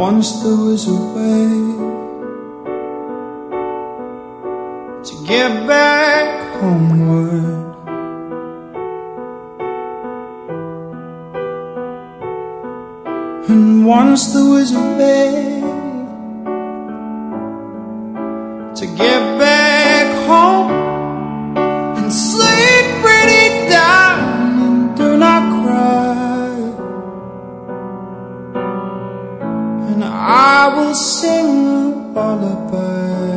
Once there was a way to get back homeward. And once there was a way to get back home and sleep pretty down and do not cry. And I will sing a lullaby.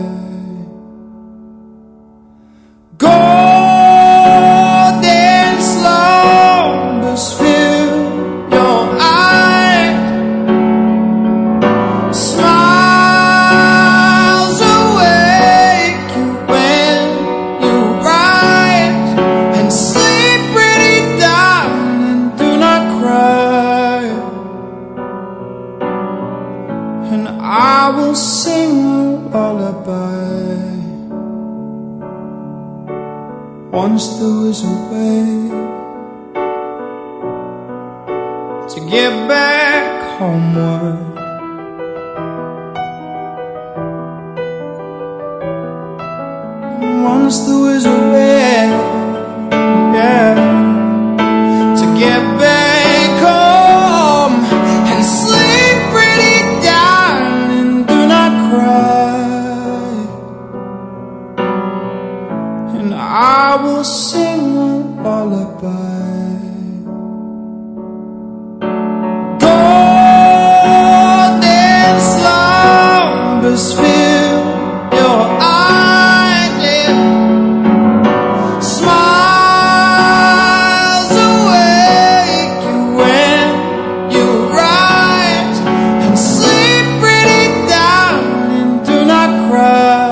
Golden slumbers fill your eyes, smiles awake you when you rise, and sleep pretty down and do not cry. And I will sing a lullaby. Once there was a way to get back homeward. Once there was a way, yeah, to get back home and sleep pretty down and do not cry. And I will sing a lullaby. Golden slumbers fill your eyes, yeah. Smiles awake you when you rise, and sleep pretty down and do not cry.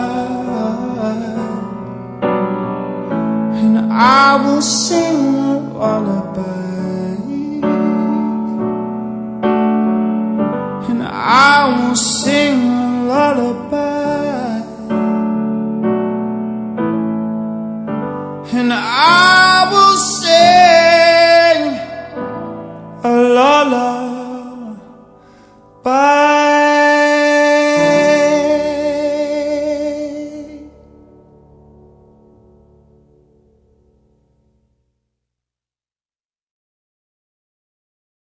And I will sing a lullaby. And I will sing